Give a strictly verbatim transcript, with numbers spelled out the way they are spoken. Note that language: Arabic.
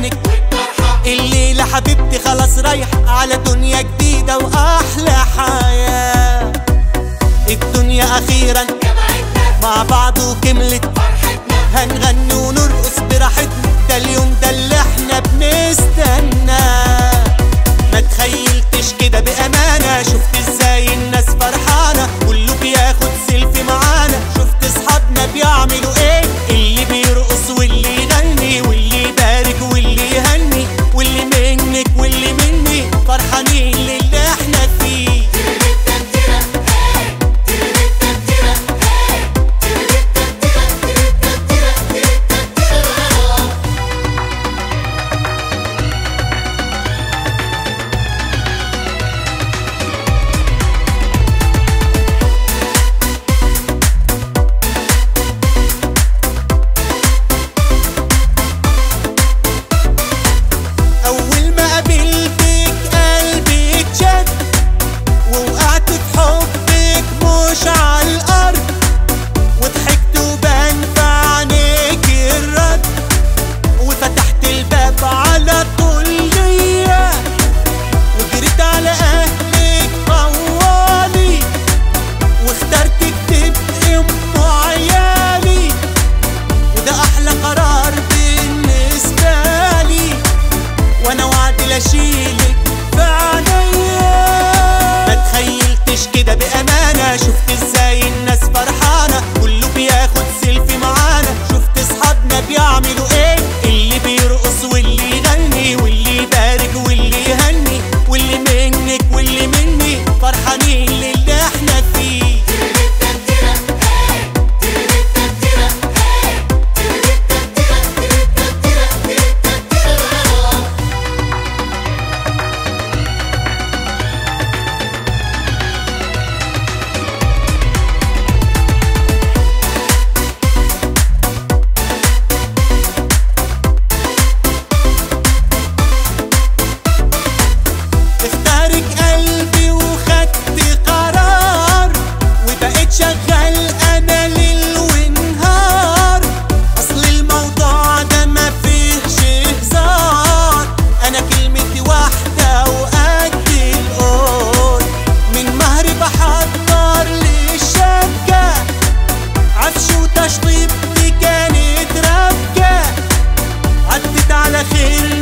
مكانك. الليلة حبيبتي خلاص رايح على دنيا جديدة وأحلى حياة. الدنيا أخيرا مع بعض وكملت، هنغني ونرقص براحتنا، ده اليوم ده اللي احنا بنستناه. ما تخيلتش كده بأمانة، شفت ازاي الناس فرحانة، كله بياخد سيلفي معانا. شفت اصحابنا بيعملوا ايه، اللي بيرقص واللي يغني واللي يبارك واللي يهني، واللي منك واللي مني فرحانين للي احنا فيه. اشيلك في عينيا. ما تخيلتش كده بأمانة، شفت ازاي الناس فرحانة، كله بياخد سيلفي معانا. شفت اصحابنا بيعملوا ايه، اللي بيرقص واللي يغني واللي يبارك واللي يهني، واللي منك واللي مني فرحانين للي احنا فيه. شغال انا ليل ونهار، اصل الموضوع ده ما فيهش هزار. انا كلمتي واحده وقد القول، من مهري بحضر للشبكه، عفش وتشطيب دي كانت ربكه، عدت على خير